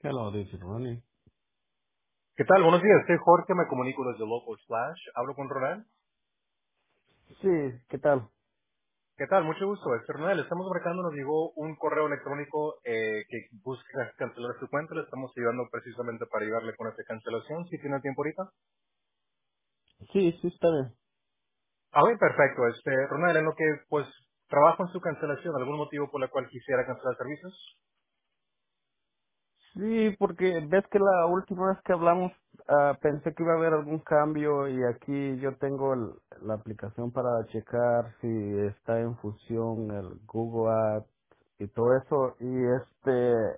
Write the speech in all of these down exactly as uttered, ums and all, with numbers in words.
Hello, this is Ronnie. ¿Qué tal? Buenos días. Soy Jorge, me comunico desde Local Slash. Hablo con Ronald. Sí, ¿qué tal? ¿Qué tal? Mucho gusto. Este Ronald, estamos marcando, nos llegó un correo electrónico eh, que busca cancelar su cuenta. Le estamos ayudando precisamente para ayudarle con esta cancelación. Si tiene tiempo ahorita. Sí, sí, está bien. Ah, bien, perfecto. Este, Ronald, en lo que pues trabajo en su cancelación, ¿algún motivo por el cual quisiera cancelar servicios? Sí, porque ves que la última vez que hablamos ah, pensé que iba a haber algún cambio y aquí yo tengo el- la aplicación para checar si está en fusión el Google Ads y todo eso y este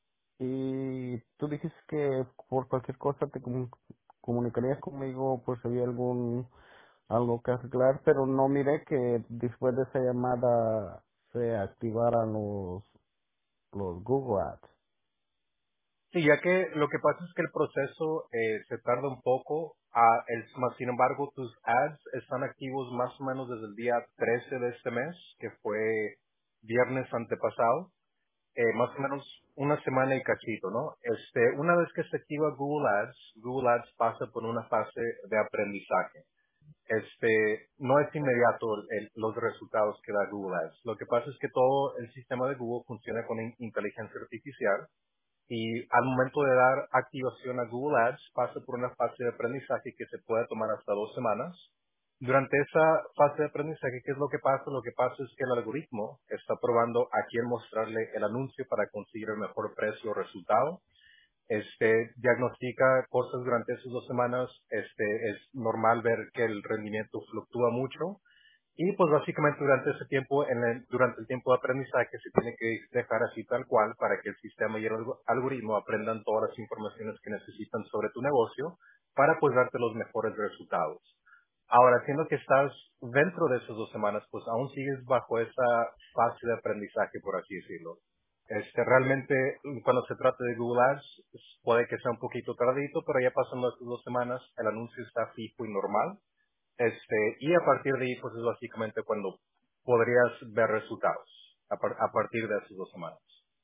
y tú dijiste que por cualquier cosa te comu- comunicarías conmigo por si había algún algo que arreglar, pero no miré que después de esa llamada se activaran los, los Google Ads. Sí, ya que lo que pasa es que el proceso eh, se tarda un poco, ah, el- más sin embargo tus ads están activos más o menos desde el día trece de este mes, que fue viernes antepasado, eh, más o menos una semana y cachito, ¿no? Este, una vez que se activa Google Ads, Google Ads pasa por una fase de aprendizaje. Este, no es inmediato el- el- los resultados que da Google Ads. Lo que pasa es que todo el sistema de Google funciona con in- inteligencia artificial y al momento de dar activación a Google Ads pasa por una fase de aprendizaje que se puede tomar hasta dos semanas. Durante esa fase de aprendizaje, ¿qué es lo que pasa? Lo que pasa es que el algoritmo está probando a quién mostrarle el anuncio para conseguir el mejor precio o resultado. Este diagnostica cosas durante esas dos semanas. Este es normal ver que el rendimiento fluctúa mucho y pues básicamente durante ese tiempo, en el- durante el tiempo de aprendizaje se tiene que dejar así tal cual para que el sistema y el algo- algoritmo aprendan todas las informaciones que necesitan sobre tu negocio para pues darte los mejores resultados. Ahora, siendo que estás dentro de esas dos semanas, pues aún sigues bajo esa fase de aprendizaje, por así decirlo. Este, realmente, cuando se trata de Google Ads, puede que sea un poquito tardito, pero ya pasando esas dos semanas, el anuncio está fijo y normal este, y a partir de ahí, pues es básicamente cuando podrías ver resultados, a, par- a partir de esas dos semanas.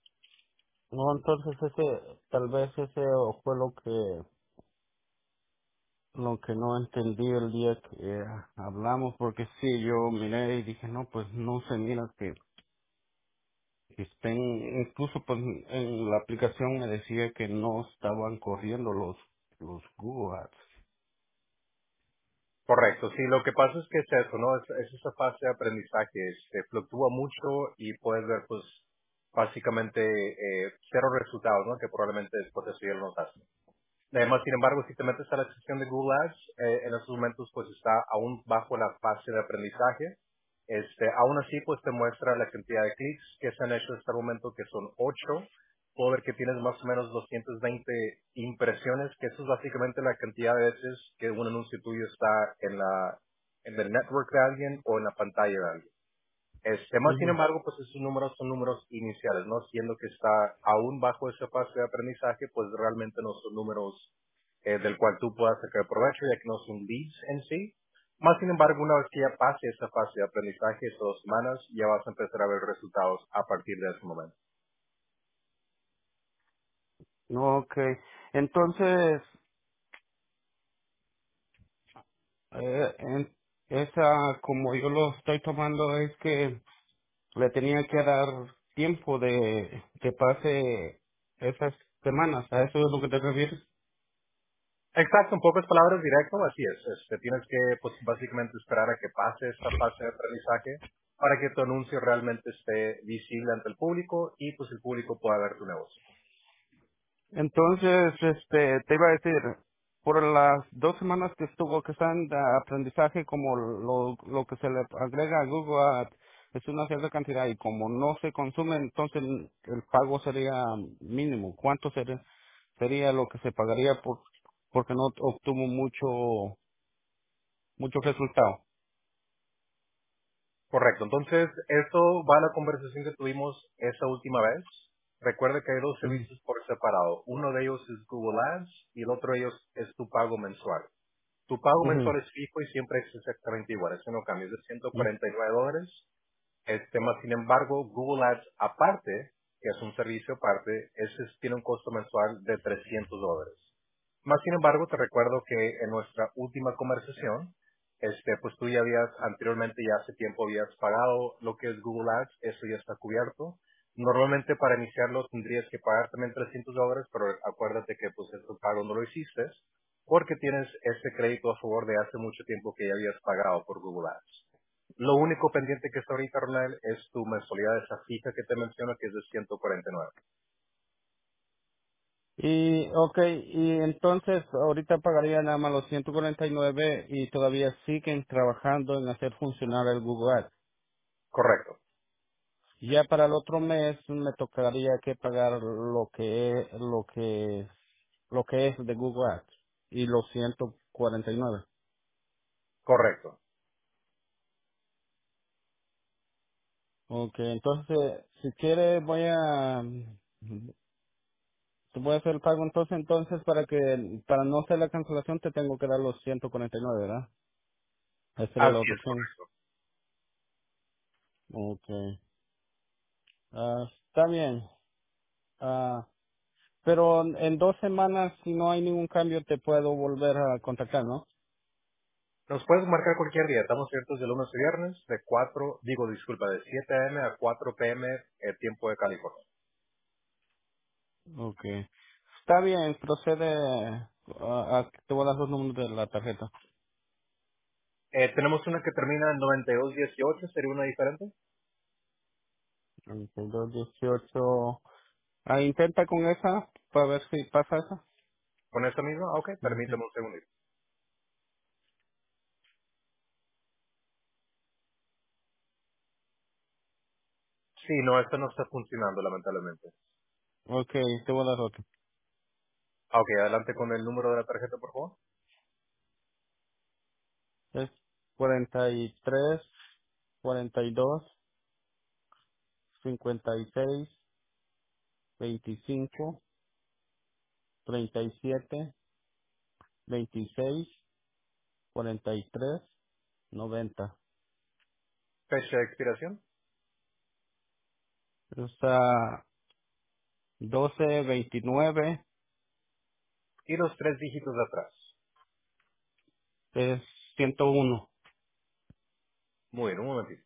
No, entonces ese, tal vez ese fue lo que, lo que no entendí el día que eh, hablamos, porque sí, yo miré y dije, no, pues no se mira que, que estén, incluso pues en la aplicación me decía que no estaban corriendo los, los Google Ads. Correcto, sí, lo que pasa es que es eso, ¿no? Es, es esa fase de aprendizaje, este, fluctúa mucho y puedes ver, pues, básicamente eh, cero resultados, ¿no? Que probablemente después de eso ya lo notaste. Además, sin embargo, si te metes a la sección de Google Ads, eh, en esos momentos pues está aún bajo la fase de aprendizaje. Este, aún así, pues te muestra la cantidad de clics que se han hecho hasta el momento, que son ocho. Puedo ver que tienes más o menos doscientas veinte impresiones, que eso es básicamente la cantidad de veces que un anuncio tuyo está en la en el network de alguien o en la pantalla de alguien. Este, más sin Ujú. embargo, pues esos números son números iniciales, ¿no? Siendo que está aún bajo esa fase de aprendizaje, pues realmente no son números eh, del cual tú puedas sacar provecho, ya que no son leads en sí. Más sin embargo, una vez que ya pase esa fase de aprendizaje, esas dos semanas, ya vas a empezar a ver resultados a partir de ese momento. No, ok. Entonces, eh, en- esa, como yo lo estoy tomando, es que le tenía que dar tiempo de que pase esas semanas. ¿A eso es lo que te refieres? Exacto, en pocas palabras, directo, así es. Este, tienes que, pues, básicamente esperar a que pase esta fase de aprendizaje para que tu anuncio realmente esté visible ante el público y, pues, el público pueda ver tu negocio. Entonces, este, te iba a decir, por las dos semanas que estuvo, que están de aprendizaje, como lo, lo que se le agrega a Google Ads es una cierta cantidad y como no se consume, entonces el, el pago sería mínimo. ¿Cuánto sería, sería lo que se pagaría por, porque no obtuvo mucho, mucho resultado? Correcto. Entonces, esto va a la conversación que tuvimos esa última vez. Recuerda que hay dos Ujú, servicios por separado. Uno de ellos es Google Ads y el otro de ellos es tu pago mensual. Tu pago ujú, mensual es fijo y siempre es exactamente igual. Eso no cambia. Es de ciento ujú, cuarenta y nueve dólares. Este, más sin embargo, Google Ads aparte, que es un servicio aparte, ese es- tiene un costo mensual de trescientos dólares. Más sin embargo, te recuerdo que en nuestra última conversación, este, pues tú ya habías, anteriormente ya hace tiempo habías pagado lo que es Google Ads, eso ya está cubierto. Normalmente para iniciarlo tendrías que pagar también trescientos dólares, pero acuérdate que pues ese pago no lo hiciste porque tienes ese crédito a favor de hace mucho tiempo que ya habías pagado por Google Ads. Lo único pendiente que está ahorita, Ronald, es tu mensualidad, esa fija que te menciono, que es de ciento cuarenta y nueve. Y, ok, y entonces ahorita pagaría nada más los ciento cuarenta y nueve y todavía siguen trabajando en hacer funcionar el Google Ads. Correcto, Ya para el otro mes me tocaría que pagar lo que es, lo que, lo que es de Google Ads y los ciento cuarenta y nueve. correcto. Ok, entonces, si quiere voy a, te voy a hacer el pago entonces, entonces para que, para no hacer la cancelación te tengo que dar los ciento cuarenta y nueve, ¿verdad? Esa sería la Así otra es opción. correcto. Ok. Ah, está bien. Ah, pero en dos semanas, si no hay ningún cambio, te puedo volver a contactar, ¿no? Nos puedes marcar cualquier día. Estamos abiertos de lunes a viernes, de cuatro, digo, disculpa, de siete a m a cuatro p m el tiempo de California. Ok. Está bien, procede. A, a- te voy a dar los números de la tarjeta. Eh, tenemos una que termina en noventa y dos dieciocho, ¿sería una diferente? Dos dieciocho. Ah, intenta con esa para ver si pasa esa. ¿Con esta misma? Ah, ok, Ok. permíteme un segundito. Sí, no, esta no está funcionando, lamentablemente. Ok, te voy a dar otro. Ah, ok, adelante con el número de la tarjeta, por favor. Es cuarenta y tres, cuarenta y dos, cincuenta y seis, veinticinco, treinta y siete, veintiséis, cuarenta y tres, noventa. Fecha de expiración Está doce, veintinueve, y los tres dígitos de atrás. es ciento uno. Muy bien, un momentito.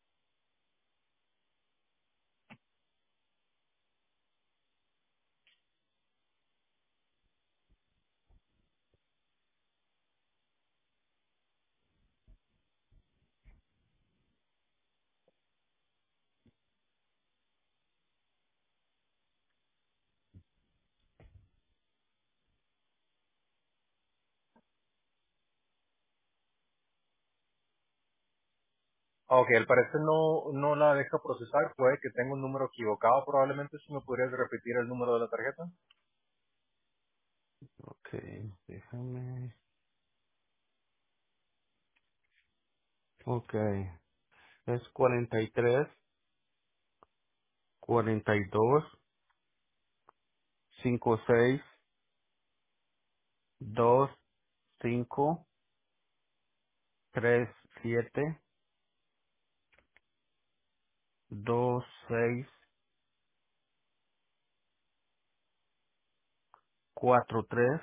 Ah, ok, al parecer no, no la deja procesar. Puede que tenga un número equivocado. Probablemente si me podrías repetir el número de la tarjeta. Ok, déjame. Ok, es cuarenta y tres, cuarenta y dos, cincuenta y seis, dos, cinco, tres, siete, dos, seis, cuatro, tres,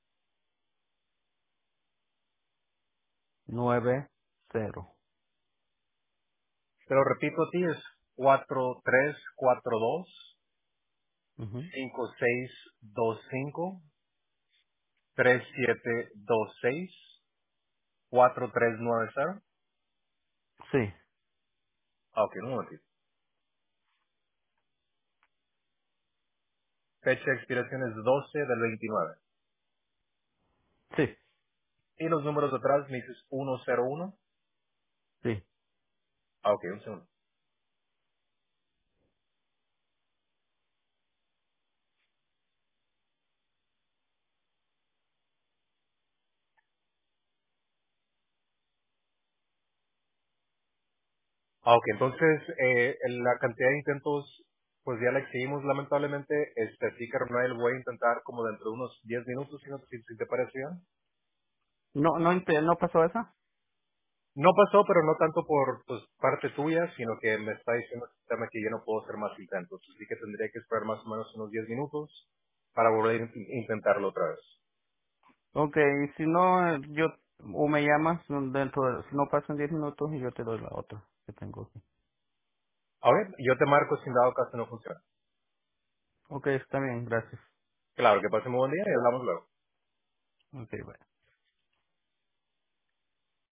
nueve, cero. Te lo repito a ti, es cuatro tres cuatro dos Ujú. cinco seis dos cinco tres siete dos seis cuatro tres nueve cero. Sí, Ah, ok, un momentito. Fecha de expiración es doce del veintinueve. sí, Y los números de atrás me dices uno cero uno. sí. Ah, ok, un segundo. Ah, ok, entonces eh, en la cantidad de intentos, pues ya la exhibimos lamentablemente. Este, así que Ronald, voy a intentar como dentro de unos diez minutos, si, no- si, si te parece bien. No, no, ent- no pasó esa. No pasó, pero no tanto por pues, parte tuya, sino que me está diciendo el sistema que yo no puedo hacer más intentos. Así que tendría que esperar más o menos unos diez minutos para volver a in- intentarlo otra vez. Ok, y si no, eh, yo, o me llamas dentro de, si no pasan diez minutos y yo te doy la otra que tengo aquí. A ver, yo te marco si en dado caso no funciona. Ok, está bien, gracias. Claro, que pase muy buen día y hablamos luego. Ok, bye.